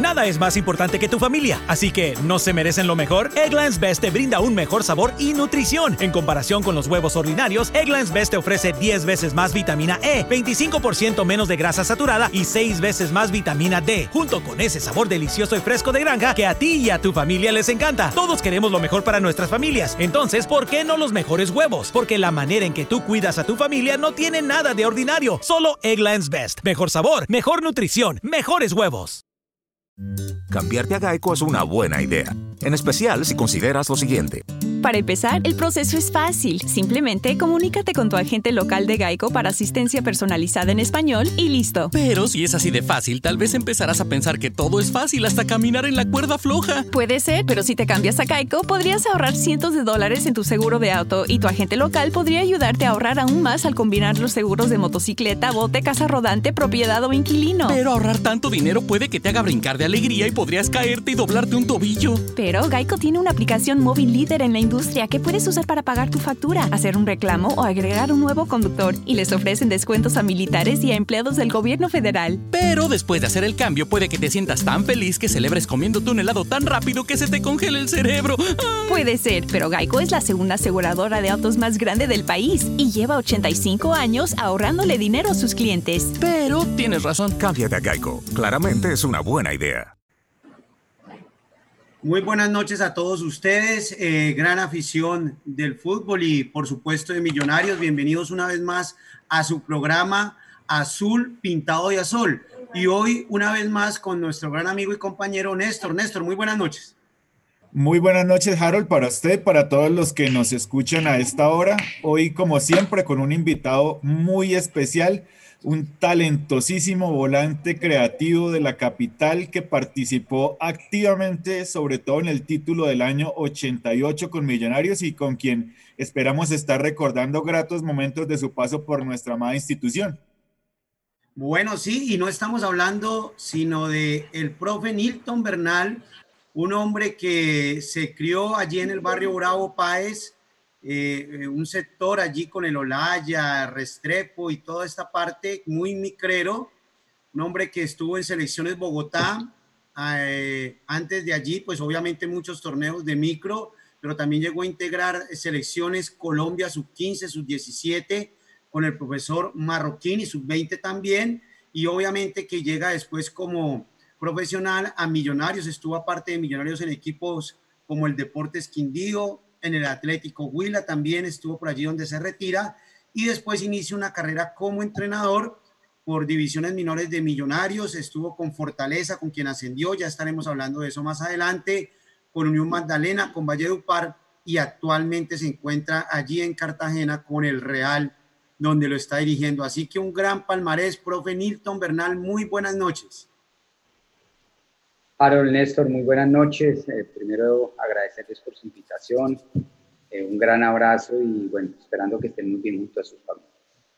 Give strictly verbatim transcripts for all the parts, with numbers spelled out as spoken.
Nada es más importante que tu familia, así que ¿no se merecen lo mejor? Eggland's Best te brinda un mejor sabor y nutrición. En comparación con los huevos ordinarios, Eggland's Best te ofrece diez veces más vitamina E, veinticinco por ciento menos de grasa saturada y seis veces más vitamina D, junto con ese sabor delicioso y fresco de granja que a ti y a tu familia les encanta. Todos queremos lo mejor para nuestras familias, entonces, ¿por qué no los mejores huevos? Porque la manera en que tú cuidas a tu familia no tiene nada de ordinario. Solo Eggland's Best. Mejor sabor, mejor nutrición, mejores huevos. Cambiarte a Geico es una buena idea, en especial si consideras lo siguiente. Para empezar, el proceso es fácil. Simplemente comunícate con tu agente local de Geico para asistencia personalizada en español y listo. Pero si es así de fácil, tal vez empezarás a pensar que todo es fácil hasta caminar en la cuerda floja. Puede ser, pero si te cambias a Geico, podrías ahorrar cientos de dólares en tu seguro de auto y tu agente local podría ayudarte a ahorrar aún más al combinar los seguros de motocicleta, bote, casa rodante, propiedad o inquilino. Pero ahorrar tanto dinero puede que te haga brincar de alegría y podrías caerte y doblarte un tobillo. Pero Geico tiene una aplicación móvil líder en la industria que puedes usar para pagar tu factura, hacer un reclamo o agregar un nuevo conductor, y les ofrecen descuentos a militares y a empleados del gobierno federal. Pero después de hacer el cambio puede que te sientas tan feliz que celebres comiéndote un helado tan rápido que se te congele el cerebro. ¡Ay! Puede ser, pero Geico es la segunda aseguradora de autos más grande del país y lleva ochenta y cinco años ahorrándole dinero a sus clientes. Pero tienes razón. Cámbiate a Geico. Claramente es una buena idea. Muy buenas noches a todos ustedes, eh, gran afición del fútbol y por supuesto de Millonarios. Bienvenidos una vez más a su programa Azul Pintado de Azul. Y hoy una vez más con nuestro gran amigo y compañero Néstor. Néstor, muy buenas noches. Muy buenas noches, Harold, para usted, para todos los que nos escuchan a esta hora. Hoy, como siempre, con un invitado muy especial, un talentosísimo volante creativo de la capital que participó activamente, sobre todo en el título del año ochenta y ocho con Millonarios y con quien esperamos estar recordando gratos momentos de su paso por nuestra amada institución. Bueno, sí, y no estamos hablando sino de el profe Nilton Bernal, un hombre que se crió allí en el barrio Bravo Páez, Eh, un sector allí con el Olaya, Restrepo y toda esta parte muy micrero, un hombre que estuvo en Selecciones Bogotá, eh, antes de allí pues obviamente muchos torneos de micro, pero también llegó a integrar Selecciones Colombia sub quince, sub diecisiete con el profesor Marroquín y sub veinte también, y obviamente que llega después como profesional a Millonarios, estuvo aparte de Millonarios en equipos como el Deportes Quindío, en el Atlético Huila también estuvo por allí donde se retira y después inicia una carrera como entrenador por divisiones menores de Millonarios, estuvo con Fortaleza, con quien ascendió, ya estaremos hablando de eso más adelante, con Unión Magdalena, con Valledupar y actualmente se encuentra allí en Cartagena con el Real, donde lo está dirigiendo. Así que un gran palmarés, profe Nilton Bernal, muy buenas noches. Harold, Néstor, muy buenas noches. Eh, primero agradecerles por su invitación, eh, un gran abrazo y bueno, esperando que estén muy bien junto a sus familias.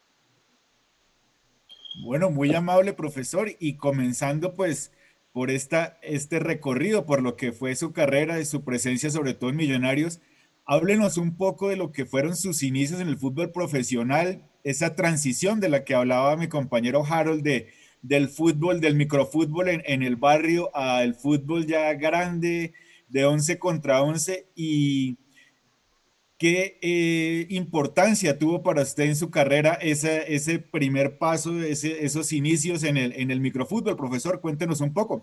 Bueno, muy amable profesor, y comenzando pues por esta, este recorrido, por lo que fue su carrera y su presencia sobre todo en Millonarios, háblenos un poco de lo que fueron sus inicios en el fútbol profesional, esa transición de la que hablaba mi compañero Harold de del fútbol, del microfútbol en, en el barrio al fútbol ya grande, de once contra once, y qué eh, importancia tuvo para usted en su carrera ese, ese primer paso, ese, esos inicios en el, en el microfútbol. Profesor, cuéntenos un poco.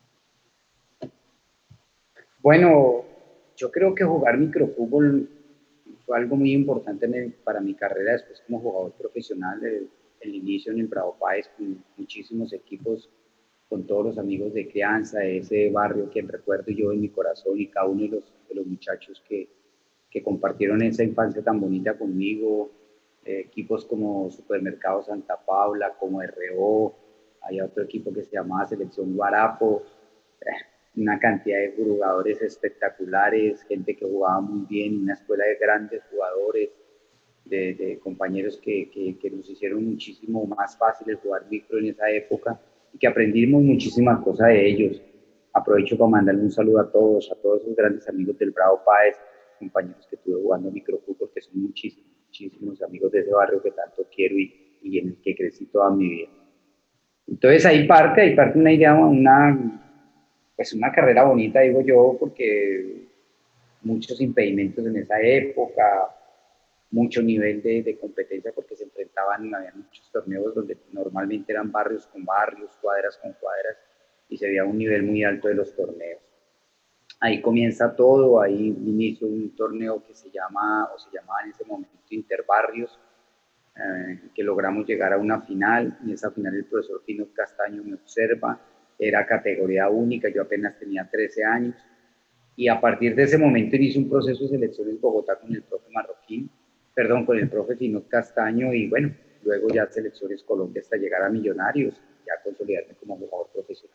Bueno, yo creo que jugar microfútbol fue algo muy importante para mi carrera después como jugador profesional. El, el inicio en el Bravo Páez con muchísimos equipos, con todos los amigos de crianza, de ese barrio que recuerdo yo en mi corazón, y cada uno de los, de los muchachos que, que compartieron esa infancia tan bonita conmigo, eh, equipos como Supermercado Santa Paula, como R O, había otro equipo que se llamaba Selección Guarapo, eh, una cantidad de jugadores espectaculares, gente que jugaba muy bien, una escuela de grandes jugadores, de, de compañeros que, que, que nos hicieron muchísimo más fácil el jugar micro en esa época y que aprendimos muchísimas cosas de ellos. Aprovecho para mandarle un saludo a todos, a todos esos grandes amigos del Bravo Páez, compañeros que tuve jugando microfútbol, que son muchísimos, muchísimos amigos de ese barrio que tanto quiero y, y en el que crecí toda mi vida. Entonces ahí parte, ahí parte una idea, una, pues una carrera bonita, digo yo, porque muchos impedimentos en esa época, mucho nivel de, de competencia porque se enfrentaban, había muchos torneos donde normalmente eran barrios con barrios, cuadras con cuadras, y se veía un nivel muy alto de los torneos. Ahí comienza todo, ahí inicio un torneo que se llama, o se llamaba en ese momento Interbarrios, eh, que logramos llegar a una final. En esa final el profesor Pino Castaño me observa, era categoría única, yo apenas tenía trece años, y a partir de ese momento inicio un proceso de selecciones en Bogotá con el profe Marroquín, perdón, con el profe Pino Castaño, y bueno, luego ya selecciones Colombia hasta llegar a Millonarios, ya consolidarme como jugador profesional.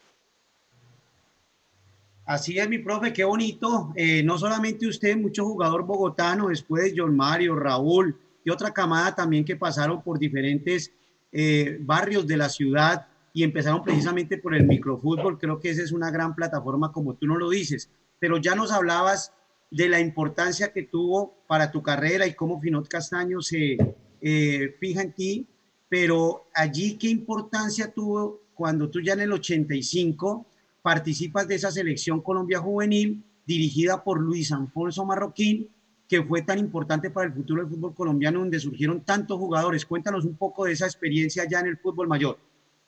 Así es, mi profe, qué bonito. Eh, no solamente usted, mucho jugador bogotano, después John Mario, Raúl y otra camada también que pasaron por diferentes eh, barrios de la ciudad y empezaron precisamente por el microfútbol. Creo que esa es una gran plataforma, como tú no lo dices. Pero ya nos hablabas de la importancia que tuvo para tu carrera y cómo Finot Castaño se eh, fija en ti. Pero allí, ¿qué importancia tuvo cuando tú ya en el ochenta y cinco participas de esa selección Colombia Juvenil dirigida por Luis Alfonso Marroquín, que fue tan importante para el futuro del fútbol colombiano, donde surgieron tantos jugadores? Cuéntanos un poco de esa experiencia ya en el fútbol mayor.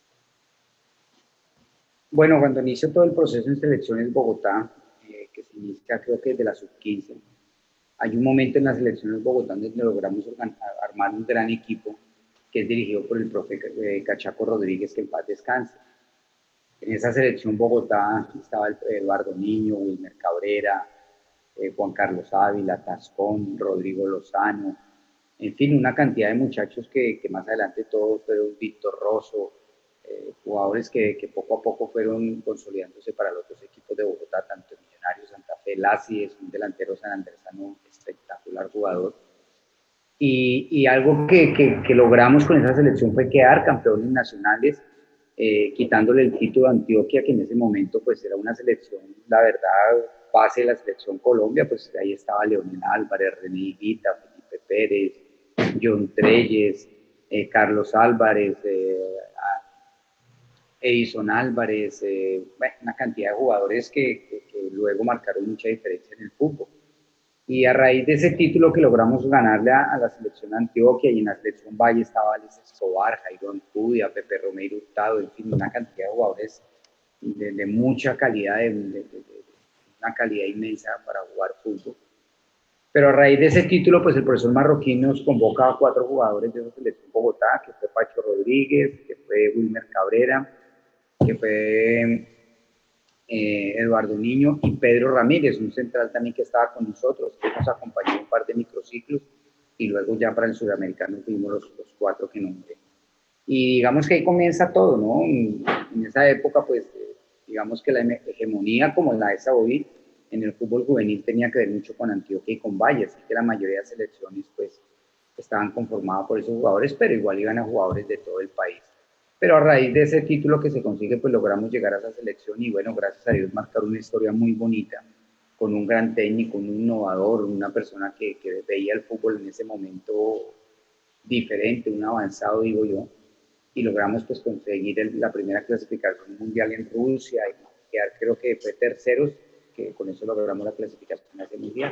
Bueno, cuando inició todo el proceso en selecciones Bogotá, eh, que se inicia creo que desde la sub quince, hay un momento en las selecciones Bogotá donde logramos armar un gran equipo que es dirigido por el profe eh, Cachaco Rodríguez, que en paz descanse. En esa selección Bogotá estaba Eduardo Niño, Wilmer Cabrera, eh, Juan Carlos Ávila, Tascón, Rodrigo Lozano, en fin, una cantidad de muchachos que, que más adelante todos fueron Víctor Rosso, eh, jugadores que, que poco a poco fueron consolidándose para los otros equipos de Bogotá, tanto en Millonarios, Santa Fe, Lassi, es un delantero sanandresano espectacular jugador. Y, y algo que, que, que logramos con esa selección fue quedar campeones nacionales, Eh, quitándole el título a Antioquia, que en ese momento pues era una selección, la verdad, base de la selección Colombia, pues ahí estaba Leonel Álvarez, René Higuita, Felipe Pérez, John Treyes, eh, Carlos Álvarez, eh, Edison Álvarez, eh, bueno, una cantidad de jugadores que, que, que luego marcaron mucha diferencia en el fútbol. Y a raíz de ese título que logramos ganarle a, a la selección Antioquia, y en la selección Valle estaba Alex Escobar, Jairo Antudia, Pepe Romero Hurtado, en fin, una cantidad de jugadores de, de mucha calidad, de, de, de, de una calidad inmensa para jugar fútbol. Pero a raíz de ese título, pues el profesor Marroquín nos convoca a cuatro jugadores de esa selección Bogotá, que fue Pacho Rodríguez, que fue Wilmer Cabrera, que fue Eh, Eduardo Niño y Pedro Ramírez, un central también que estaba con nosotros, que nos acompañó en un par de microciclos, y luego ya para el sudamericano fuimos los, los cuatro que nombré. Y digamos que ahí comienza todo, ¿no? En, en esa época, pues, eh, digamos que la hegemonía como la de esa hoy en el fútbol juvenil tenía que ver mucho con Antioquia y con Valle, así que la mayoría de selecciones, pues, estaban conformadas por esos jugadores, pero igual iban a jugadores de todo el país. Pero a raíz de ese título que se consigue, pues logramos llegar a esa selección y bueno, gracias a Dios marcar una historia muy bonita, con un gran técnico, un innovador, una persona que, que veía el fútbol en ese momento diferente, un avanzado, digo yo, y logramos pues conseguir el, la primera clasificación mundial en Rusia y quedar, creo que fue terceros, que con eso logramos la clasificación a ese mundial.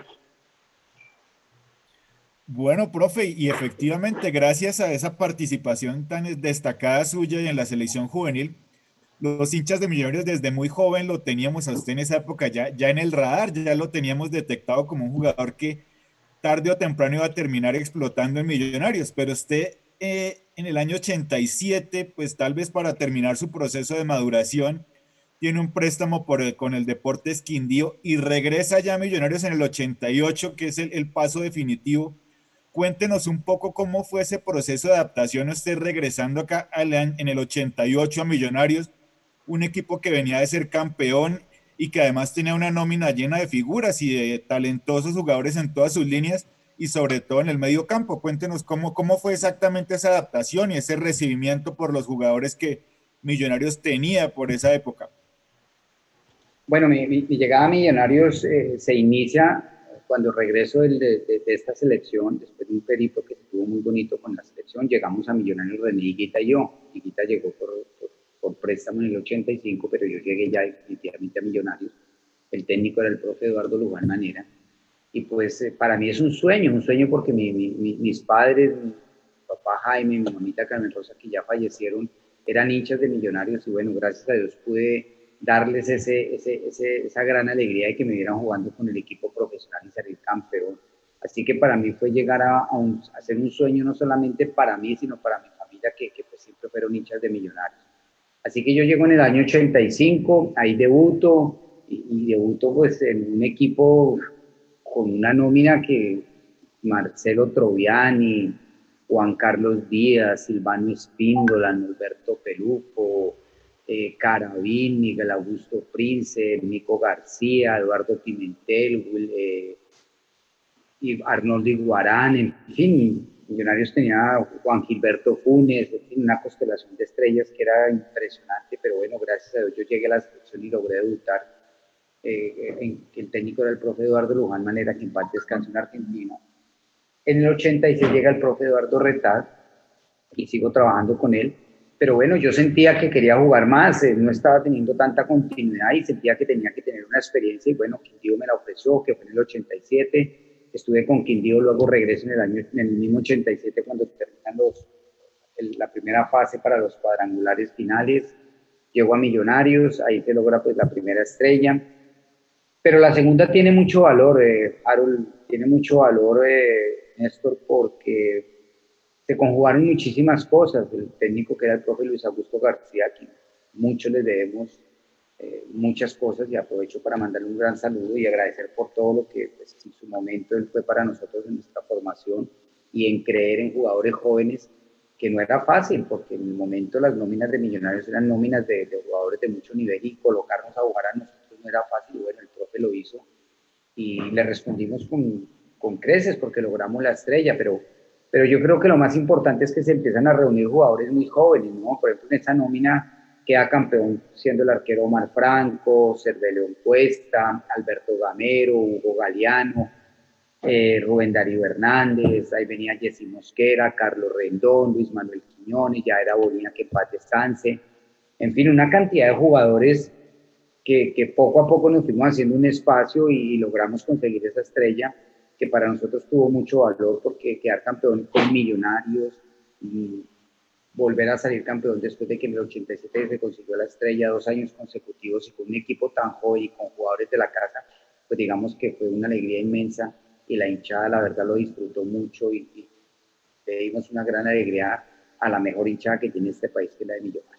Bueno, profe, y efectivamente, gracias a esa participación tan destacada suya y en la selección juvenil, los hinchas de Millonarios desde muy joven lo teníamos a usted en esa época ya, ya en el radar, ya lo teníamos detectado como un jugador que tarde o temprano iba a terminar explotando en Millonarios, pero usted eh, en el año ochenta y siete, pues tal vez para terminar su proceso de maduración, tiene un préstamo por el, con el Deportes Quindío y regresa ya a Millonarios en el ochenta y ocho, que es el, el paso definitivo. Cuéntenos un poco cómo fue ese proceso de adaptación, usted regresando acá en el ochenta y ocho a Millonarios, un equipo que venía de ser campeón y que además tenía una nómina llena de figuras y de talentosos jugadores en todas sus líneas y sobre todo en el medio campo. Cuéntenos cómo, cómo fue exactamente esa adaptación y ese recibimiento por los jugadores que Millonarios tenía por esa época. Bueno, mi, mi, mi llegada a Millonarios eh, se inicia cuando regreso de, de, de esta selección, después de un periplo que estuvo muy bonito con la selección, llegamos a Millonarios René Higuita y yo. Higuita llegó por, por, por préstamo en el ochenta y cinco, pero yo llegué ya definitivamente a Millonarios. El técnico era el profe Eduardo Luján Manera. Y pues eh, para mí es un sueño, un sueño porque mi, mi, mi, mis padres, mi papá Jaime, mi mamita Carmen Rosa, que ya fallecieron, eran hinchas de Millonarios y bueno, gracias a Dios pude darles ese, ese, ese, esa gran alegría de que me vieran jugando con el equipo profesional y salir campeón. Así que para mí fue llegar a, a, un, a hacer un sueño no solamente para mí, sino para mi familia, que, que pues siempre fueron hinchas de Millonarios. Así que yo llego en el año ochenta y cinco, ahí debuto, y, y debuto pues en un equipo con una nómina que Marcelo Troviani, Juan Carlos Díaz, Silvano Espíndola, Norberto Peluco, eh, Caravín, Miguel Augusto Prince, Nico García, Eduardo Pimentel, Will, eh, y Arnoldo Iguarán, en fin, Millonarios tenía Juan Gilberto Funes, en fin, una constelación de estrellas que era impresionante, pero bueno, gracias a Dios yo llegué a la selección y logré debutar. Eh, en, el técnico era el profe Eduardo Luján Manera, que en paz descanse, en Argentina. En el ochenta y seis llega el profe Eduardo Retad y sigo trabajando con él, pero bueno, yo sentía que quería jugar más, eh, no estaba teniendo tanta continuidad y sentía que tenía que tener una experiencia y bueno, Quindío me la ofreció, que fue en el ochenta y siete, estuve con Quindío, luego regreso en el, año, en el mismo ochenta y siete cuando terminan los, el, la primera fase para los cuadrangulares finales, llego a Millonarios, ahí se logra pues la primera estrella, pero la segunda tiene mucho valor, eh, Harold, tiene mucho valor, eh, Néstor, porque se conjugaron muchísimas cosas. El técnico que era el profe Luis Augusto García, que mucho le debemos eh, muchas cosas, y aprovecho para mandarle un gran saludo y agradecer por todo lo que pues, en su momento él fue para nosotros en nuestra formación y en creer en jugadores jóvenes, que no era fácil, porque en el momento las nóminas de Millonarios eran nóminas de, de jugadores de mucho nivel y colocarnos a jugar a nosotros no era fácil. Bueno, el profe lo hizo y le respondimos con, con creces porque logramos la estrella, pero, pero yo creo que lo más importante es que se empiezan a reunir jugadores muy jóvenes, ¿no? Por ejemplo, en esa nómina queda campeón siendo el arquero Omar Franco, Cervelio Cuesta, Alberto Gamero, Hugo Galeano, eh, Rubén Darío Hernández, ahí venía Jessy Mosquera, Carlos Rendón, Luis Manuel Quiñones, ya era Bonilla, que en paz descanse, en fin, una cantidad de jugadores que, que poco a poco nos fuimos haciendo un espacio y logramos conseguir esa estrella que para nosotros tuvo mucho valor, porque quedar campeón con Millonarios y volver a salir campeón después de que en el ochenta y siete se consiguió la estrella dos años consecutivos y con un equipo tan joven y con jugadores de la casa, pues digamos que fue una alegría inmensa y la hinchada la verdad lo disfrutó mucho y, y le dimos una gran alegría a la mejor hinchada que tiene este país, que es la de Millonarios.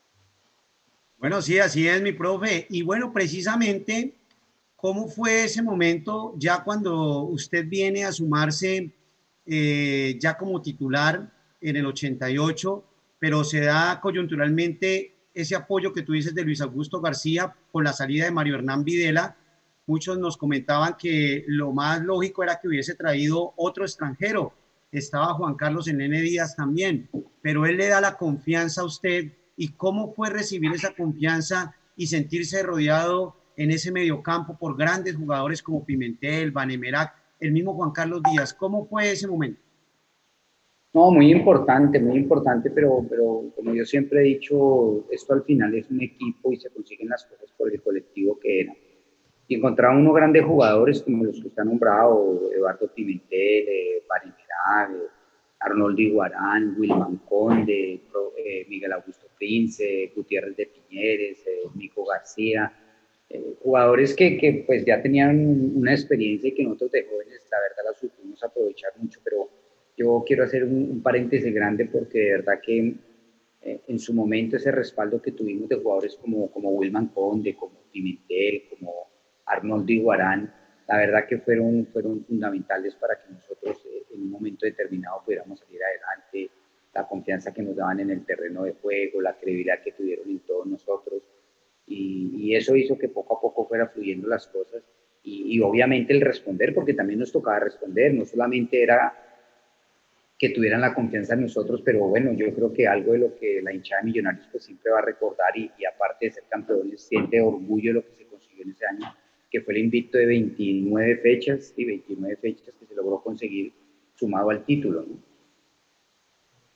Bueno, sí, así es, mi profe. Y bueno, precisamente, ¿cómo fue ese momento ya cuando usted viene a sumarse eh, ya como titular en el ochenta y ocho, pero se da coyunturalmente ese apoyo que tú dices de Luis Augusto García con la salida de Mario Hernán Videla? Muchos nos comentaban que lo más lógico era que hubiese traído otro extranjero. Estaba Juan Carlos El Nene Díaz también, pero él le da la confianza a usted. ¿Y cómo fue recibir esa confianza y sentirse rodeado en ese mediocampo por grandes jugadores como Pimentel, Vanemerac, el mismo Juan Carlos Díaz? ¿Cómo fue ese momento? No, muy importante, muy importante, pero, pero como yo siempre he dicho, esto al final es un equipo y se consiguen las cosas por el colectivo que era. Y encontraba unos grandes jugadores como los que usted ha nombrado, Eduardo Pimentel, eh, Vanemerac, eh, Arnoldo Iguarán, Wilman Conde, eh, Miguel Augusto Prince, Gutiérrez de Piñeres, eh, Nico García, eh, jugadores que, que pues ya tenían una experiencia y que nosotros de jóvenes la verdad la supimos aprovechar mucho, pero yo quiero hacer un, un paréntesis grande porque de verdad que eh, en su momento ese respaldo que tuvimos de jugadores como, como Wilman Conde, como Pimentel, como Arnoldo Iguarán, la verdad que fueron, fueron fundamentales para que nosotros eh, en un momento determinado pudiéramos salir adelante, la confianza que nos daban en el terreno de juego, la credibilidad que tuvieron en todos nosotros, y, y eso hizo que poco a poco fuera fluyendo las cosas, y, y obviamente el responder, porque también nos tocaba responder, no solamente era que tuvieran la confianza en nosotros, pero bueno, yo creo que algo de lo que la hinchada de Millonarios pues siempre va a recordar, y, y aparte de ser campeones, siente orgullo de lo que se consiguió en ese año, que fue el invicto de veintinueve fechas, y veintinueve fechas que se logró conseguir sumado al título, ¿no?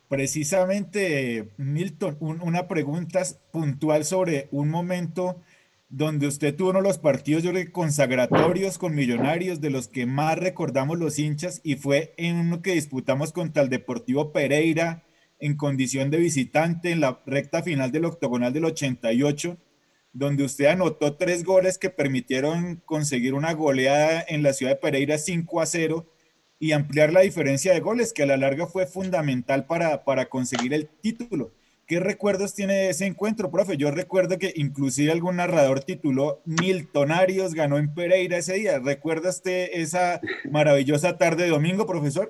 Precisamente, Milton, un- una pregunta puntual sobre un momento donde usted tuvo uno de los partidos, yo creo que consagratorios con Millonarios, de los que más recordamos los hinchas, y fue en uno que disputamos contra el Deportivo Pereira en condición de visitante en la recta final del octogonal del ochenta y ocho, donde usted anotó tres goles que permitieron conseguir una goleada en la ciudad de Pereira cinco a cero y ampliar la diferencia de goles, que a la larga fue fundamental para, para conseguir el título. ¿Qué recuerdos tiene de ese encuentro, profe? Yo recuerdo que inclusive algún narrador tituló Miltonarios ganó en Pereira ese día. ¿Recuerda usted esa maravillosa tarde de domingo, profesor?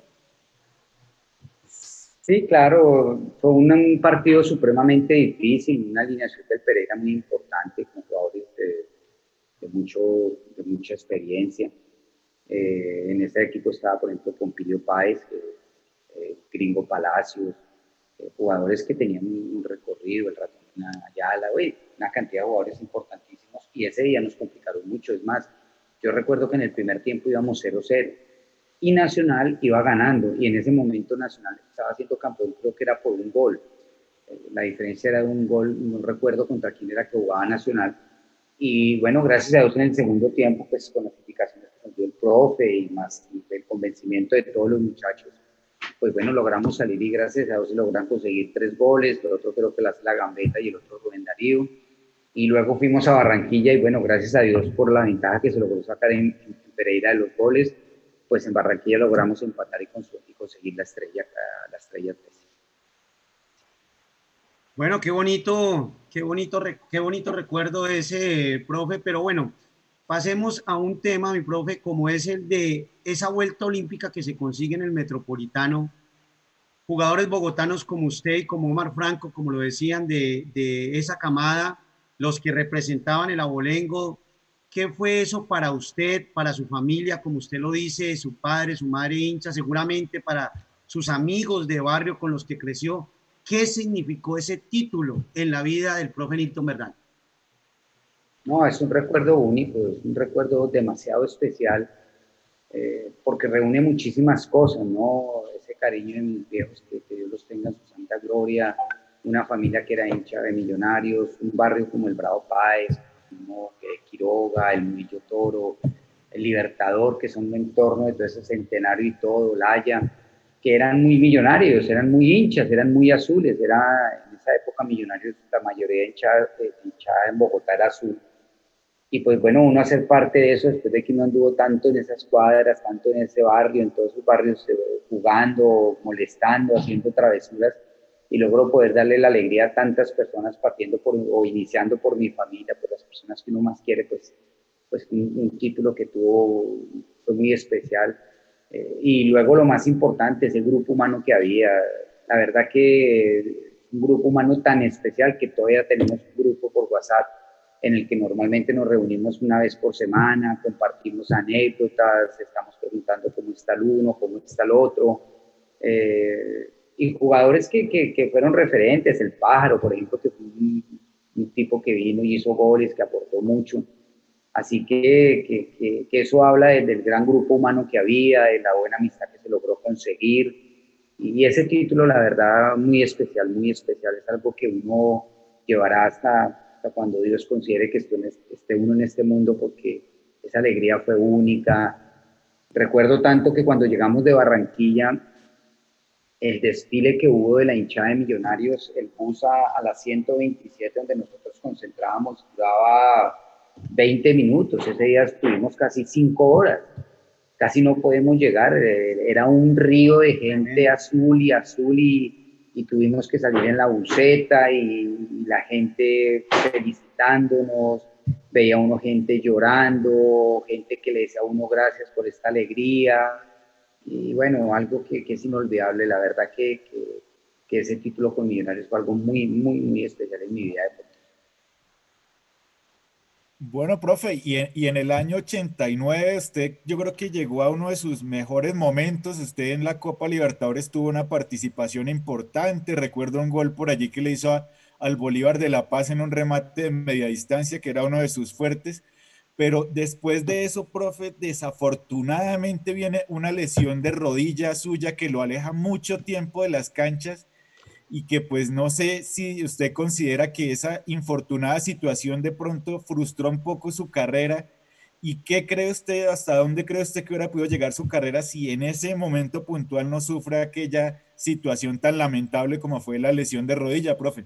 Sí, claro, fue un, un partido supremamente difícil, una alineación del Pereira muy importante, con jugadores de, de, mucho, de mucha experiencia. Eh, en ese equipo estaba, por ejemplo, Pompilio Páez, eh, eh, Gringo Palacios, eh, jugadores que tenían un, un recorrido, el Ratón Ayala, uy, una cantidad de jugadores importantísimos, y ese día nos complicaron mucho. Es más, yo recuerdo que en el primer tiempo íbamos cero cero, y Nacional iba ganando, y en ese momento Nacional estaba siendo campeón, creo que era por un gol. Eh, la diferencia era de un gol, no recuerdo contra quién era que jugaba Nacional, y bueno, gracias a Dios en el segundo tiempo, pues con las indicaciones que nos dio el profe y más y el convencimiento de todos los muchachos, pues bueno, logramos salir y gracias a Dios se logran conseguir tres goles, el otro creo que la hace la Gambetta y el otro Rubén Darío, y luego fuimos a Barranquilla y bueno, gracias a Dios por la ventaja que se logró sacar en, en Pereira de los goles, pues en Barranquilla logramos empatar y, y conseguir la estrella, la estrella tres. Bueno, qué bonito, qué bonito, qué bonito recuerdo ese, profe, pero bueno, pasemos a un tema, mi profe, como es el de esa vuelta olímpica que se consigue en el Metropolitano. Jugadores bogotanos como usted y como Omar Franco, como lo decían, de, de esa camada, los que representaban el abolengo. ¿Qué fue eso para usted, para su familia, como usted lo dice, su padre, su madre hincha, seguramente para sus amigos de barrio con los que creció? ¿Qué significó ese título en la vida del profe Nilton Bernal? No, es un recuerdo único, es un recuerdo demasiado especial, eh, porque reúne muchísimas cosas, ¿no? Ese cariño de mis viejos, que, que Dios los tenga en su santa gloria, una familia que era hincha de Millonarios, un barrio como el Bravo Páez, como Quiroga, el Murillo Toro, el Libertador, que son un entorno de todo ese centenario y todo, Laya, que eran muy millonarios, eran muy hinchas, eran muy azules, era en esa época Millonarios, la mayoría hinchada, hinchada en Bogotá era azul, y pues bueno, uno hacer parte de eso después de que uno anduvo tanto en esas cuadras, tanto en ese barrio, en todos esos barrios, eh, jugando, molestando, haciendo travesuras, y logro poder darle la alegría a tantas personas partiendo por, o iniciando por mi familia, por las personas que uno más quiere, pues, pues un, un título que tuvo, fue muy especial. Eh, y luego lo más importante es el grupo humano que había. La verdad que un grupo humano tan especial que todavía tenemos un grupo por WhatsApp en el que normalmente nos reunimos una vez por semana, compartimos anécdotas, estamos preguntando cómo está el uno, cómo está el otro, eh, y jugadores que, que, que fueron referentes, el Pájaro, por ejemplo, que fue un, un tipo que vino y hizo goles, que aportó mucho. Así que, que, que, que eso habla de, del gran grupo humano que había, de la buena amistad que se logró conseguir. Y ese título, la verdad, muy especial, muy especial. Es algo que uno llevará hasta, hasta cuando Dios considere que esté, esté uno en este mundo, porque esa alegría fue única. Recuerdo tanto que cuando llegamos de Barranquilla, el desfile que hubo de la hinchada de Millonarios, el bus a, a las ciento veintisiete, donde nosotros concentrábamos, duraba veinte minutos, ese día estuvimos casi cinco horas, casi no podemos llegar, era un río de gente azul y azul y, y tuvimos que salir en la buseta y, y la gente felicitándonos, veía uno gente llorando, gente que le decía a uno gracias por esta alegría, y bueno, algo que, que es inolvidable, la verdad que, que, que ese título con Millonarios fue algo muy, muy, muy especial en mi vida deportiva. Bueno, profe, y en, y en el año ochenta y nueve usted yo creo que llegó a uno de sus mejores momentos. Usted en la Copa Libertadores tuvo una participación importante. Recuerdo un gol por allí que le hizo a, al Bolívar de La Paz en un remate de media distancia, que era uno de sus fuertes. Pero después de eso, profe, desafortunadamente viene una lesión de rodilla suya que lo aleja mucho tiempo de las canchas y que pues no sé si usted considera que esa infortunada situación de pronto frustró un poco su carrera. ¿Y qué cree usted, hasta dónde cree usted que hubiera podido llegar su carrera si en ese momento puntual no sufre aquella situación tan lamentable como fue la lesión de rodilla, profe?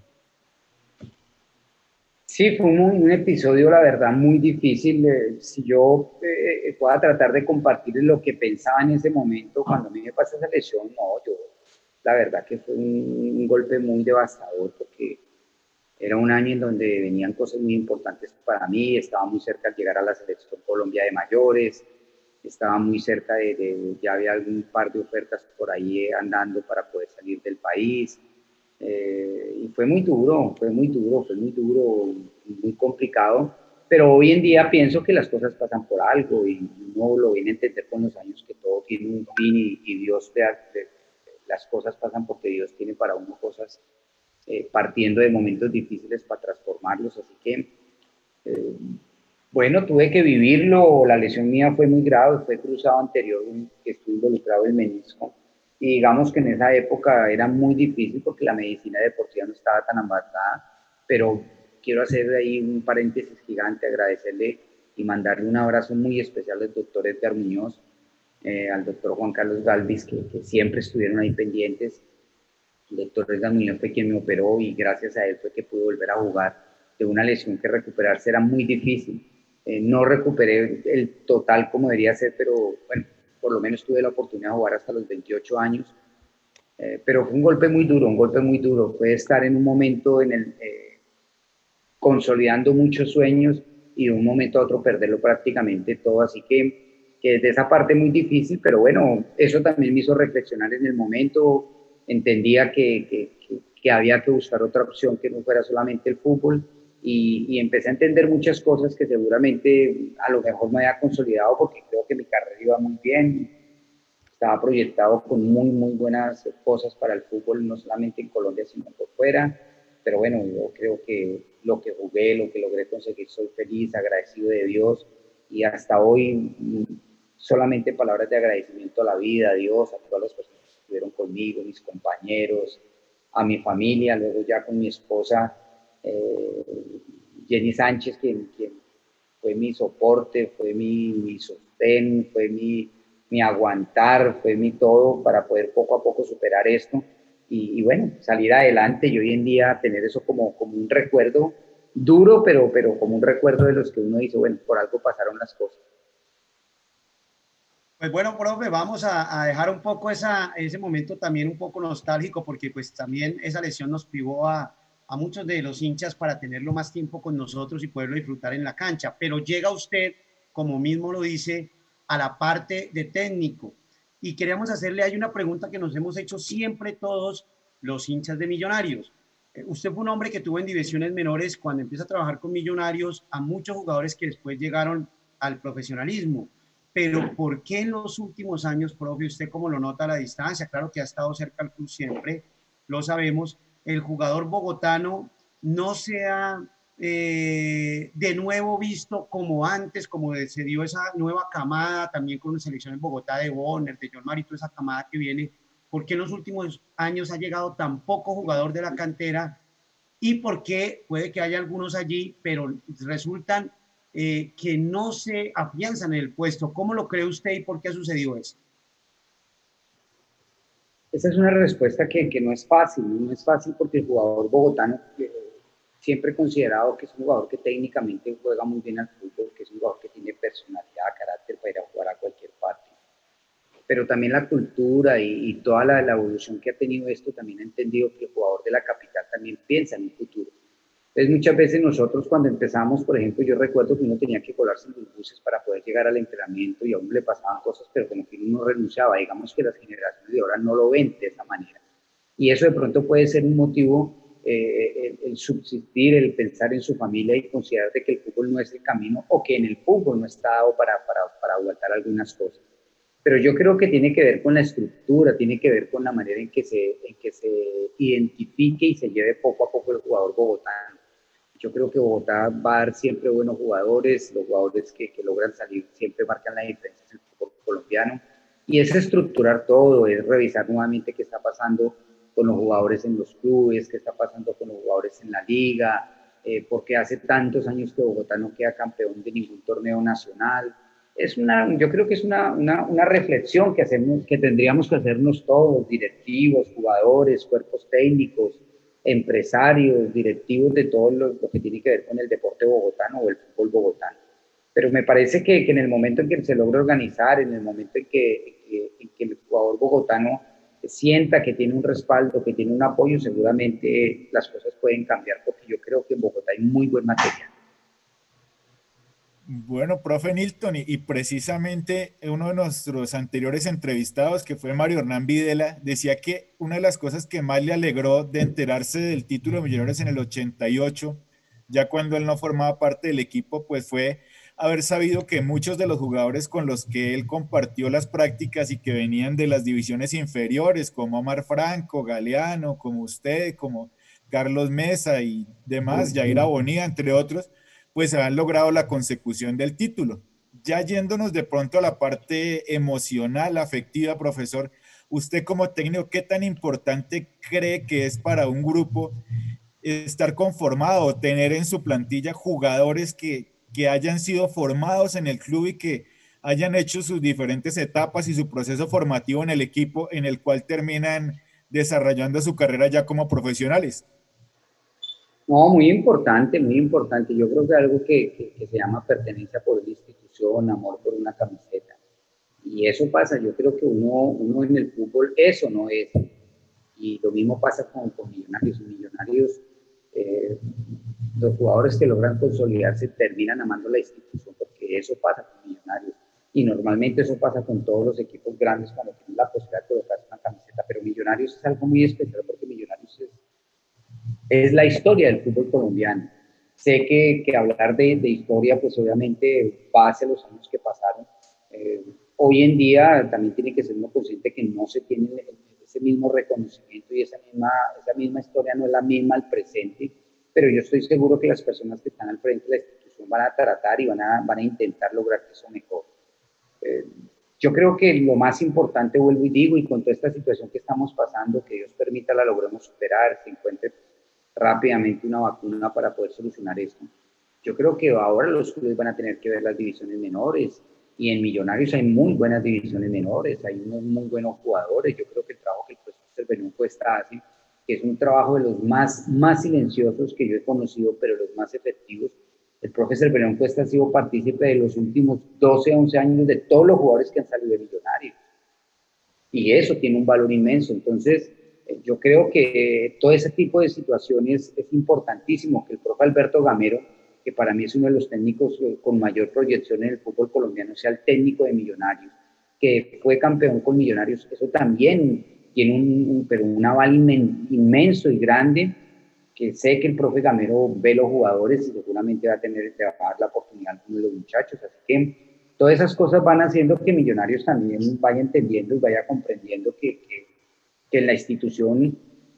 Sí, fue un, un episodio, la verdad, muy difícil. Eh, si yo eh, pueda tratar de compartir lo que pensaba en ese momento, cuando a mí me pasó esa lesión, no, yo, la verdad que fue un, un golpe muy devastador, porque era un año en donde venían cosas muy importantes para mí, estaba muy cerca de llegar a la selección Colombia de mayores, estaba muy cerca de, de ya había algún par de ofertas por ahí eh, andando para poder salir del país. Eh, y fue muy duro, fue muy duro, fue muy duro, muy complicado, pero hoy en día pienso que las cosas pasan por algo y uno lo viene a entender con los años que todo tiene un fin y, y Dios, te, te, las cosas pasan porque Dios tiene para uno cosas eh, partiendo de momentos difíciles para transformarlos, así que eh, bueno, tuve que vivirlo, la lesión mía fue muy grave, fue cruzado anterior, que estuve involucrado el menisco. Y digamos que en esa época era muy difícil porque la medicina deportiva no estaba tan avanzada, pero quiero hacer ahí un paréntesis gigante, agradecerle y mandarle un abrazo muy especial al doctor Edgar Muñoz, eh, al doctor Juan Carlos Galvis, que, que siempre estuvieron ahí pendientes. El doctor Edgar Muñoz fue quien me operó y gracias a él fue que pude volver a jugar de una lesión que recuperarse era muy difícil. Eh, no recuperé el total como debería ser, pero bueno, por lo menos tuve la oportunidad de jugar hasta los veintiocho años, eh, pero fue un golpe muy duro, un golpe muy duro, fue estar en un momento en el, eh, consolidando muchos sueños y de un momento a otro perderlo prácticamente todo, así que, que de esa parte muy difícil, pero bueno, eso también me hizo reflexionar en el momento, entendía que, que, que, que había que buscar otra opción que no fuera solamente el fútbol, Y, y empecé a entender muchas cosas que seguramente a lo mejor me había consolidado porque creo que mi carrera iba muy bien, estaba proyectado con muy, muy buenas cosas para el fútbol, no solamente en Colombia, sino por fuera, pero bueno, yo creo que lo que jugué, lo que logré conseguir, soy feliz, agradecido de Dios, y hasta hoy solamente palabras de agradecimiento a la vida, a Dios, a todas las personas que estuvieron conmigo, mis compañeros, a mi familia, luego ya con mi esposa, Eh, Jenny Sánchez, quien, quien fue mi soporte, fue mi, mi sostén, fue mi, mi aguantar, fue mi todo para poder poco a poco superar esto y, y bueno, salir adelante y hoy en día tener eso como, como un recuerdo duro, pero, pero como un recuerdo de los que uno dice, bueno, por algo pasaron las cosas. Pues bueno, profe, vamos a, a dejar un poco esa, ese momento también un poco nostálgico porque pues también esa lesión nos privó a a muchos de los hinchas para tenerlo más tiempo con nosotros y poderlo disfrutar en la cancha, pero llega usted, como mismo lo dice, a la parte de técnico. Y queríamos hacerle ahí una pregunta que nos hemos hecho siempre todos los hinchas de Millonarios. Usted fue un hombre que tuvo en divisiones menores cuando empieza a trabajar con Millonarios a muchos jugadores que después llegaron al profesionalismo. Pero ¿por qué en los últimos años, profe, usted cómo lo nota a la distancia? Claro que ha estado cerca al club siempre, lo sabemos, el jugador bogotano no sea eh, de nuevo visto como antes, como se dio esa nueva camada también con la selección en Bogotá de Bonner, de John Marito, esa camada que viene, ¿por qué en los últimos años ha llegado tan poco jugador de la cantera? Y por qué puede que haya algunos allí, pero resultan eh, que no se afianzan en el puesto. ¿Cómo lo cree usted y por qué ha sucedido eso? Esa es una respuesta que, que no es fácil, ¿no? No es fácil porque el jugador bogotano eh, siempre he considerado que es un jugador que técnicamente juega muy bien al fútbol, que es un jugador que tiene personalidad, carácter para ir a jugar a cualquier parte. Pero también la cultura y, y toda la, la evolución que ha tenido esto también ha entendido que el jugador de la capital también piensa en un futuro. Entonces muchas veces nosotros cuando empezamos, por ejemplo, yo recuerdo que uno tenía que colarse en los buses para poder llegar al entrenamiento y a uno le pasaban cosas, pero como que uno no renunciaba. Digamos que las generaciones de ahora no lo ven de esa manera. Y eso de pronto puede ser un motivo, eh, el, el subsistir, el pensar en su familia y considerar de que el fútbol no es el camino o que en el fútbol no está dado para, para, para aguantar algunas cosas. Pero yo creo que tiene que ver con la estructura, tiene que ver con la manera en que se, en que se identifique y se lleve poco a poco el jugador bogotano. Yo creo que Bogotá va a dar siempre buenos jugadores, los jugadores que, que logran salir siempre marcan la diferencia en el fútbol colombiano. Y es estructurar todo, es revisar nuevamente qué está pasando con los jugadores en los clubes, qué está pasando con los jugadores en la liga, eh, porque hace tantos años que Bogotá no queda campeón de ningún torneo nacional. Es una, yo creo que es una, una, una reflexión que, hacemos, que tendríamos que hacernos todos, directivos, jugadores, cuerpos técnicos, empresarios, directivos de todo lo, lo que tiene que ver con el deporte bogotano o el fútbol bogotano. Pero me parece que, que en el momento en que se logra organizar, en el momento en que, que, en que el jugador bogotano sienta que tiene un respaldo, que tiene un apoyo, seguramente las cosas pueden cambiar, porque yo creo que en Bogotá hay muy buen material. Bueno, profe Nilton, y, y precisamente uno de nuestros anteriores entrevistados, que fue Mario Hernán Videla, decía que una de las cosas que más le alegró de enterarse del título de Millonarios en el ochenta y ocho, ya cuando él no formaba parte del equipo, pues fue haber sabido que muchos de los jugadores con los que él compartió las prácticas y que venían de las divisiones inferiores, como Omar Franco, Galeano, como usted, como Carlos Mesa y demás, Yair Bonilla, entre otros, pues han logrado la consecución del título. Ya yéndonos de pronto a la parte emocional, afectiva, profesor, usted como técnico, ¿qué tan importante cree que es para un grupo estar conformado o tener en su plantilla jugadores que, que hayan sido formados en el club y que hayan hecho sus diferentes etapas y su proceso formativo en el equipo en el cual terminan desarrollando su carrera ya como profesionales? No, muy importante, muy importante. Yo creo que algo que, que, que se llama pertenencia por una institución, amor por una camiseta. Y eso pasa, yo creo que uno, uno en el fútbol eso no es. Y lo mismo pasa con, con Millonarios. Y Millonarios, eh, los jugadores que logran consolidarse terminan amando la institución, porque eso pasa con Millonarios. Y normalmente eso pasa con todos los equipos grandes cuando tienen la posibilidad de colocarse una camiseta. Pero Millonarios es algo muy especial porque Millonarios es es la historia del fútbol colombiano. Sé que, que hablar de, de historia, pues obviamente va hacia los años que pasaron. Eh, hoy en día también tiene que ser uno consciente que no se tiene ese mismo reconocimiento y esa misma, esa misma historia no es la misma al presente, pero yo estoy seguro que las personas que están al frente de la institución van a tratar y van a, van a intentar lograr que eso mejore. Eh, yo creo que lo más importante, vuelvo y digo, y con toda esta situación que estamos pasando, que Dios permita la logremos superar, se encuentre rápidamente una vacuna para poder solucionar esto. Yo creo que ahora los clubes van a tener que ver las divisiones menores y en Millonarios hay muy buenas divisiones menores, hay unos muy buenos jugadores. Yo creo que el trabajo que el profesor Cerverón Cuesta hace, que es un trabajo de los más, más silenciosos que yo he conocido, pero los más efectivos. El profesor Cerverón Cuesta ha sido partícipe de los últimos doce, once años de todos los jugadores que han salido de Millonarios. Y eso tiene un valor inmenso. Entonces, yo creo que todo ese tipo de situaciones es importantísimo, que el profe Alberto Gamero, que para mí es uno de los técnicos con mayor proyección en el fútbol colombiano, sea el técnico de Millonarios, que fue campeón con Millonarios. Eso también tiene un, un, pero un aval inmenso y grande, que sé que el profe Gamero ve los jugadores y seguramente va a tener que dar la oportunidad con los muchachos. Así que todas esas cosas van haciendo que Millonarios también vaya entendiendo y vaya comprendiendo que, que que en la institución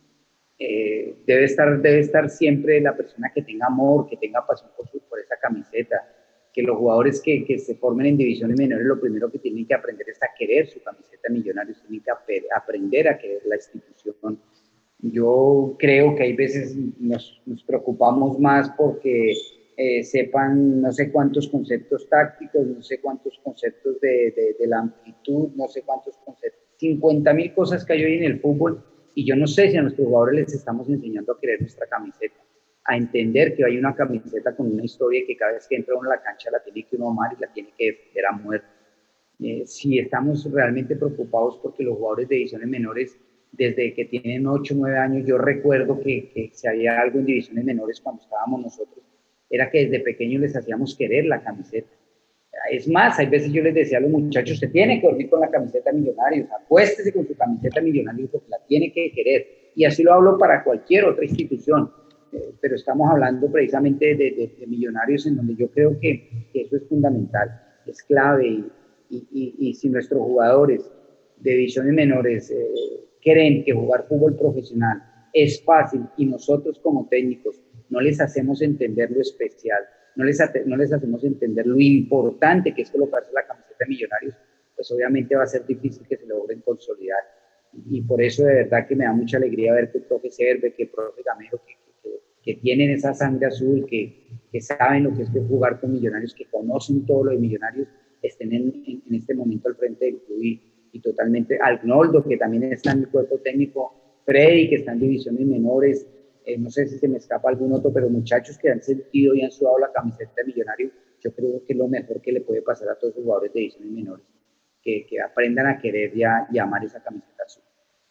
eh, debe, estar, debe estar siempre la persona que tenga amor, que tenga pasión por, su, por esa camiseta, que los jugadores que, que se formen en divisiones menores lo primero que tienen que aprender es a querer su camiseta Millonarios, tienen que ap- aprender a querer la institución. Yo creo que hay veces nos, nos preocupamos más porque eh, sepan no sé cuántos conceptos tácticos, no sé cuántos conceptos de, de, de la amplitud, no sé cuántos conceptos, cincuenta mil cosas que hay hoy en el fútbol y yo no sé si a nuestros jugadores les estamos enseñando a querer nuestra camiseta, a entender que hay una camiseta con una historia y que cada vez que entra uno a la cancha la tiene que uno amar y la tiene que defender a muerte. Eh, si estamos realmente preocupados porque los jugadores de divisiones menores, desde que tienen ocho o nueve años, yo recuerdo que, que si había algo en divisiones menores cuando estábamos nosotros, era que desde pequeños les hacíamos querer la camiseta. Es más, hay veces yo les decía a los muchachos, usted tiene que dormir con la camiseta Millonarios, acuéstese con su camiseta Millonarios porque la tiene que querer. Y así lo hablo para cualquier otra institución. Eh, pero estamos hablando precisamente de, de, de Millonarios, en donde yo creo que, que eso es fundamental, es clave. Y, y, y, y si nuestros jugadores de divisiones menores eh, creen que jugar fútbol profesional es fácil y nosotros como técnicos no les hacemos entender lo especial, No les, no les hacemos entender lo importante que es colocarse la camiseta de Millonarios, pues obviamente va a ser difícil que se logren consolidar. y por eso de verdad que me da mucha alegría ver que el profe Serve, que el profe Gamero, que, que, que tienen esa sangre azul, que, que saben lo que es que jugar con Millonarios, que conocen todo lo de Millonarios, estén en, en, en este momento al frente del club y, y totalmente, Arnoldo, que también está en el cuerpo técnico, Freddy, que está en divisiones menores, eh, no sé si se me escapa algún otro, pero muchachos que han sentido y han sudado la camiseta de Millonario, yo creo que es lo mejor que le puede pasar a todos los jugadores de divisiones menores, que, que aprendan a querer ya, y amar esa camiseta azul.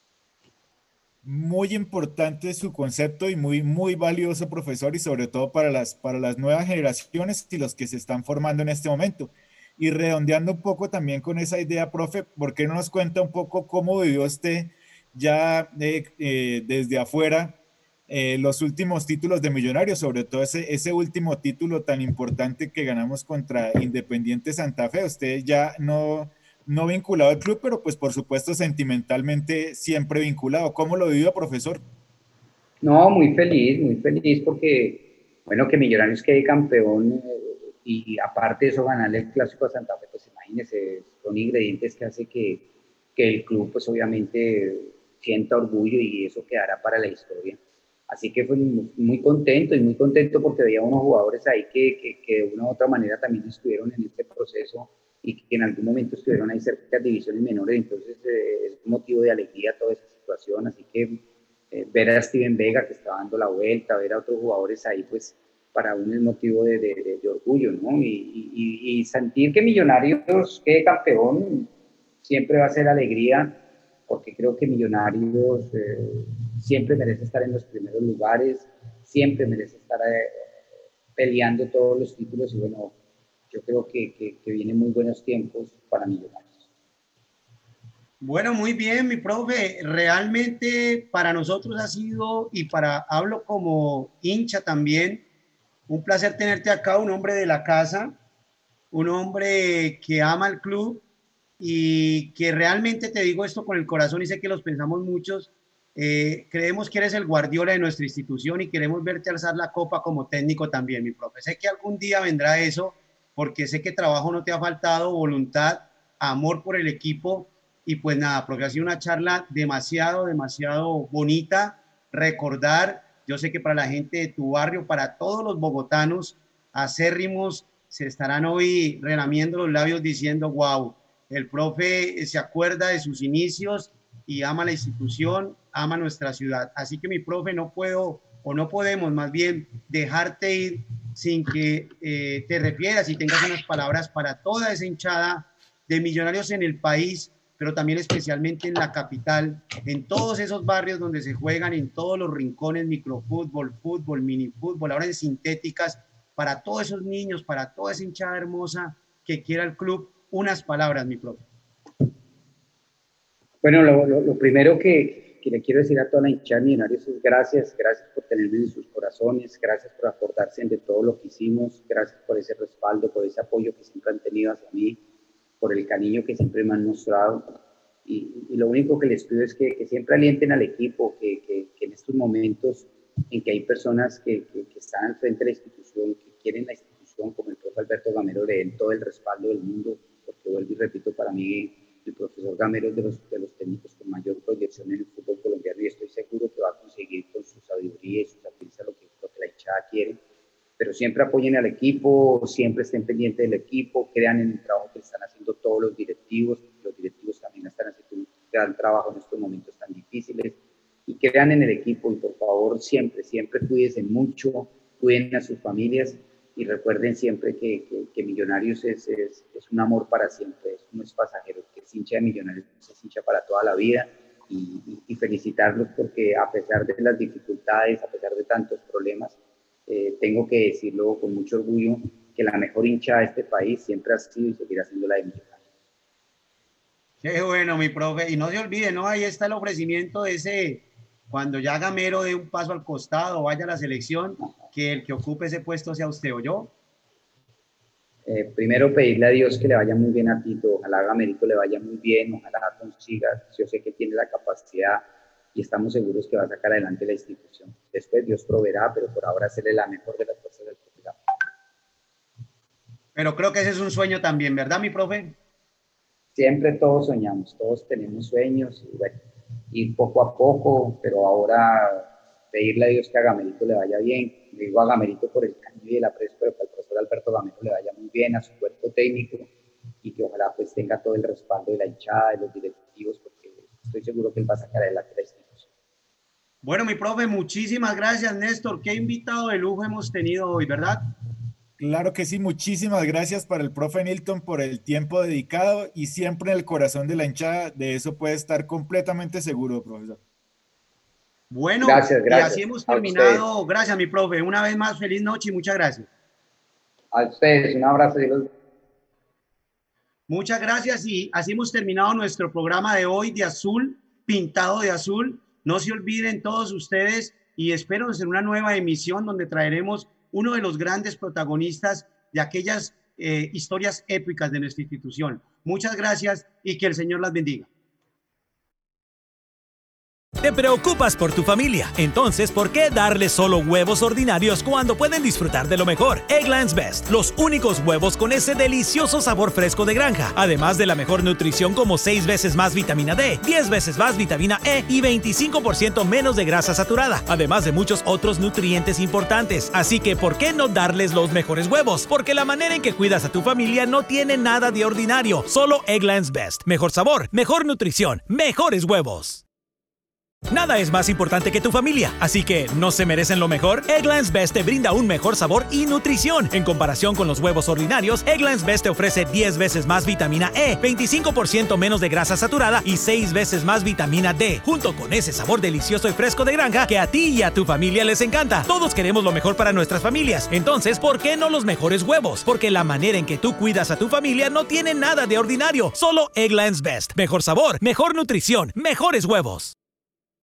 Muy importante su concepto y muy, muy valioso, profesor, y sobre todo para las, para las nuevas generaciones y los que se están formando en este momento. Y redondeando un poco también con esa idea, profe, ¿por qué no nos cuenta un poco cómo vivió usted ya eh, eh, desde afuera eh, los últimos títulos de Millonarios, sobre todo ese, ese último título tan importante que ganamos contra Independiente Santa Fe? Usted ya no, no vinculado al club, pero pues por supuesto sentimentalmente siempre vinculado. ¿Cómo lo vivió, profesor? No, muy feliz, muy feliz porque, bueno, que Millonarios quede campeón eh, y, y aparte de eso ganarle el Clásico a Santa Fe, pues imagínense, son ingredientes que hace que, que el club pues obviamente sienta orgullo y eso quedará para la historia. Así que fue muy, muy contento y muy contento porque veía unos jugadores ahí que, que, que de una u otra manera también estuvieron en este proceso y que en algún momento estuvieron ahí cerca de divisiones menores, entonces eh, es motivo de alegría toda esa situación, así que eh, ver a Steven Vega que está dando la vuelta, ver a otros jugadores ahí, pues para uno es motivo de, de, de, de orgullo, ¿no? Y, y, y sentir que Millonarios quede campeón siempre va a ser alegría, porque creo que Millonarios eh, siempre merece estar en los primeros lugares, siempre merece estar eh, peleando todos los títulos y bueno, yo creo que, que, que vienen muy buenos tiempos para Millonarios. Bueno, muy bien, mi profe. Realmente para nosotros ha sido, y para hablo como hincha también, un placer tenerte acá, un hombre de la casa, un hombre que ama el club y que realmente te digo esto con el corazón y sé que los pensamos muchos. Eh, creemos que eres el Guardiola de nuestra institución y queremos verte alzar la copa como técnico también, mi profe. Sé que algún día vendrá eso porque sé que trabajo no te ha faltado, voluntad, amor por el equipo y pues nada, porque ha sido una charla demasiado, demasiado bonita. Recordar, yo sé que para la gente de tu barrio, para todos los bogotanos acérrimos, se estarán hoy relamiendo los labios diciendo, wow, el profe se acuerda de sus inicios y ama la institución, ama nuestra ciudad. Así que mi profe, no puedo o no podemos más bien dejarte ir sin que eh, te refieras y tengas unas palabras para toda esa hinchada de Millonarios en el país, pero también especialmente en la capital, en todos esos barrios donde se juegan, en todos los rincones, microfútbol, fútbol, minifútbol, ahora en sintéticas, para todos esos niños, para toda esa hinchada hermosa que quiera el club, unas palabras, mi profe. Bueno, lo, lo, lo primero que, que le quiero decir a toda la hinchada de Millonarios es gracias, gracias por tenerme en sus corazones, gracias por acordarse de todo lo que hicimos, gracias por ese respaldo, por ese apoyo que siempre han tenido hacia mí, por el cariño que siempre me han mostrado. Y, y lo único que les pido es que, que siempre alienten al equipo, que, que, que en estos momentos en que hay personas que, que, que están al frente de la institución, que quieren la institución, como el profe Alberto Gamero, le den todo el respaldo del mundo, porque vuelvo y repito, para mí el profesor Gamero es de los, de los técnicos con mayor proyección en el fútbol colombiano y estoy seguro que va a conseguir con su sabiduría y su sapiencia lo que, lo que la hinchada quiere. Pero siempre apoyen al equipo, siempre estén pendientes del equipo, crean en el trabajo que están haciendo todos los directivos, los directivos también están haciendo un gran trabajo en estos momentos tan difíciles, y crean en el equipo y por favor siempre, siempre cuídense mucho, cuiden a sus familias y recuerden siempre que, que, que Millonarios es, es, es un amor para siempre, es, no es pasajero, que es hincha de Millonarios, es hincha para toda la vida y, y, y felicitarlos porque a pesar de las dificultades, a pesar de tantos problemas, Eh, tengo que decirlo con mucho orgullo, que la mejor hinchada de este país siempre ha sido y seguirá siendo la de Millonarios. Qué bueno, mi profe. Y no se olvide, ¿no? Ahí está el ofrecimiento de ese, cuando ya Gamero dé un paso al costado, vaya a la selección, que el que ocupe ese puesto sea usted o yo. Eh, primero pedirle a Dios que le vaya muy bien a Tito, ojalá a Gamerito le vaya muy bien, ojalá consiga, yo sé que tiene la capacidad y estamos seguros que va a sacar adelante la institución. Después Dios proveerá, pero por ahora hacerle la mejor de las cosas del programa. Pero creo que ese es un sueño también, ¿verdad, mi profe? Siempre todos soñamos, todos tenemos sueños y bueno, ir poco a poco, pero ahora pedirle a Dios que a Gamerito le vaya bien. Le digo a Gamerito por el cariño y el aprecio, pero que al profesor Alberto Gamero le vaya muy bien, a su cuerpo técnico, y que ojalá pues tenga todo el respaldo de la hinchada, de los directivos, porque estoy seguro que él va a sacar adelante la institución. Bueno, mi profe, muchísimas gracias, Néstor. Qué invitado de lujo hemos tenido hoy, ¿verdad? Claro que sí, muchísimas gracias para el profe Nilton por el tiempo dedicado y siempre en el corazón de la hinchada, de eso puede estar completamente seguro, profesor. Bueno, gracias, gracias. Y así hemos terminado. Gracias, mi profe. Una vez más, feliz noche y muchas gracias. A ustedes, un abrazo. Muchas gracias y así hemos terminado nuestro programa de hoy de azul, pintado de azul. No se olviden todos ustedes y espero en una nueva emisión donde traeremos uno de los grandes protagonistas de aquellas eh, historias épicas de nuestra institución. Muchas gracias y que el Señor las bendiga. Te preocupas por tu familia, entonces ¿por qué darles solo huevos ordinarios cuando pueden disfrutar de lo mejor? Eggland's Best, los únicos huevos con ese delicioso sabor fresco de granja, además de la mejor nutrición como seis veces más vitamina D, diez veces más vitamina E y veinticinco por ciento menos de grasa saturada, además de muchos otros nutrientes importantes. Así que ¿por qué no darles los mejores huevos? Porque la manera en que cuidas a tu familia no tiene nada de ordinario, solo Eggland's Best. Mejor sabor, mejor nutrición, mejores huevos. Nada es más importante que tu familia, así que ¿no se merecen lo mejor? Eggland's Best te brinda un mejor sabor y nutrición. En comparación con los huevos ordinarios, Eggland's Best te ofrece diez veces más vitamina E, veinticinco por ciento menos de grasa saturada y seis veces más vitamina D, junto con ese sabor delicioso y fresco de granja que a ti y a tu familia les encanta. Todos queremos lo mejor para nuestras familias, entonces ¿por qué no los mejores huevos? Porque la manera en que tú cuidas a tu familia no tiene nada de ordinario, solo Eggland's Best. Mejor sabor, mejor nutrición, mejores huevos.